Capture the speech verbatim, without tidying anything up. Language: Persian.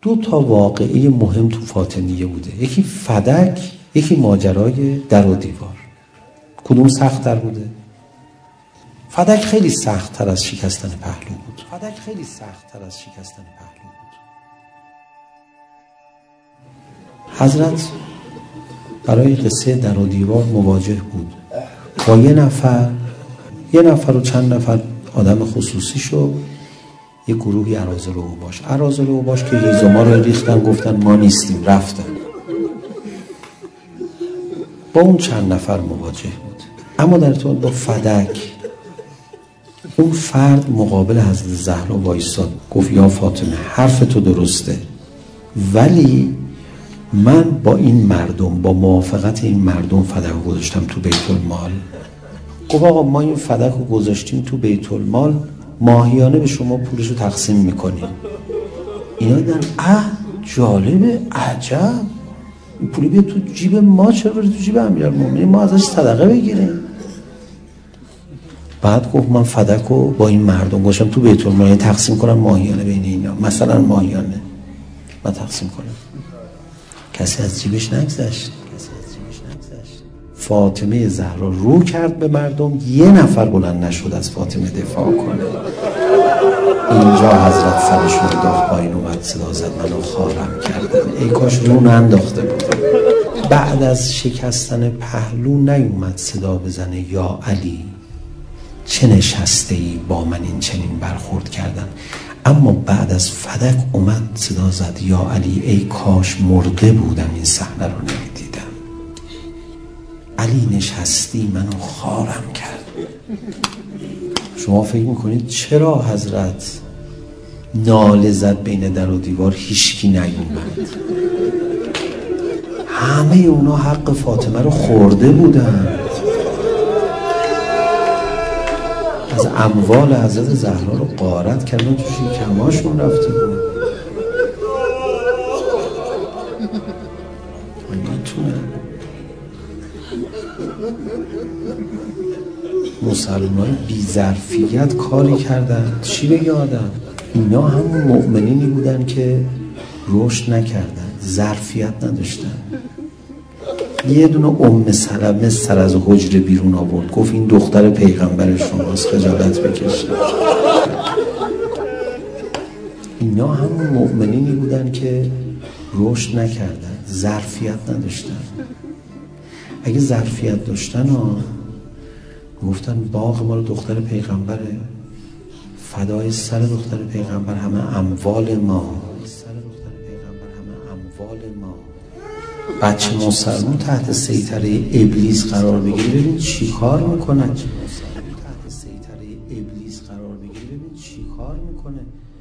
دو تا واقعه مهم تو فاطمیه بوده، یکی فدک، یکی ماجرای در و دیوار. کدوم سخت‌تر بوده؟ فدک خیلی سخت‌تر از شکستن پهلو بود. فدک خیلی سخت‌تر از شکستن پهلو بود. حضرت برای قصه در و دیوار مواجه بود با یه نفر یه نفر و چند نفر آدم خصوصیشو، یه گروهی اراذل و اوباش اراذل و اوباش که هیزوما رو ریختن، گفتن ما نیستیم، رفتن. با اون چند نفر مواجه بود. اما در ارتباط با فدک، اون فرد مقابل حضرت زهرا وایساد، گفت یا فاطمه حرف تو درسته، ولی من با این مردم، با موافقت این مردم فدک رو گذاشتم تو بیت المال. گفت آقا ما این فدک رو گذاشتیم تو بیت المال، ماهیانه به شما پولش رو تقسیم میکنیم. اینا دیدن اه جالبه، عجب، این پولی بیاد تو جیب ما، چرا بره تو جیب امیرالمومنین، ما ازش صدقه بگیریم. بعد گفت من فدک رو با این مردم گذاشتم تو بیت المال، تقسیم کنم ماهیانه بین اینا، مثلا ماهیانه من تقسیم کنم. کسی از جیبش نگذشت. فاطمه زهرا رو کرد به مردم، یه نفر بلند نشد از فاطمه دفاع کنه. اینجا حضرت سرشون رو داخت پایین اومد، صدا زد منو خارم کردن، ای کاش رو ننداخته بود. بعد از شکستن پهلو نیومد صدا بزنه یا علی چه نشسته ای با من این چنین برخورد کردن. اما بعد از فدک اومد صدا زد یا علی ای کاش مرده بودم این صحنه رو نمیدیدم. علی نشستی منو خارم کرد. شما فکر میکنید چرا حضرت ناله زد بین در و دیوار هیچکی نیومد؟ همه اونا حق فاطمه رو خورده بودن، از اموال حضرت زهرا رو غارت کردن، تو شکماشون رفته بود. میتونه مسلمان بی ظرفیت کاری کردن، چی بگه آدم؟ اینا همون مؤمنینی بودن که رشد نکردن، ظرفیت نداشتن. یه دونه ام سلمه سر از حجره بیرون آورد، گفت این دختر پیغمبر شماست، خجالت بکشه. اینا همون مؤمنینی بودن که رشد نکردن، ظرفیت نداشتن. اگه ظرفیت داشتن ها گفتن باغ ما رو دختر پیغمبره، فدای سر دختر پیغمبر همه اموال ما، بچه مسلمان تحت سیطره ابلیس قرار بگیره، ببین چی کار میکنه. تحت سیطره ابلیس قرار بگیره، ببین چی کار میکنه.